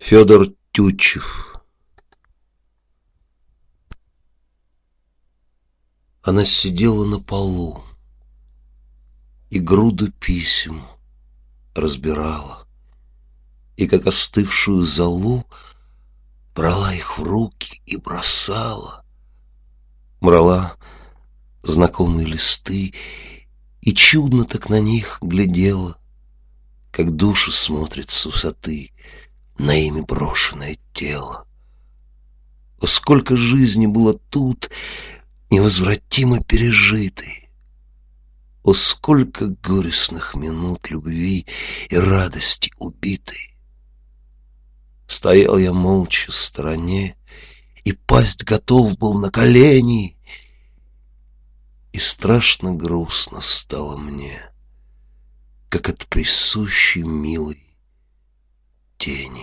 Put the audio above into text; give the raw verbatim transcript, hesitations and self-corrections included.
Федор Тютчев. Она сидела на полу и груду писем разбирала, и, как остывшую золу, брала их в руки и бросала. Брала знакомые листы и чудно так на них глядела, как душа смотрит с высоты на ими брошенное тело. О, сколько жизни было тут невозвратимо пережитой! О, сколько горестных минут любви и радости убитой! Стоял я молча в стороне, и пасть готов был на колени, и страшно грустно стало мне, как от присущей милой тени.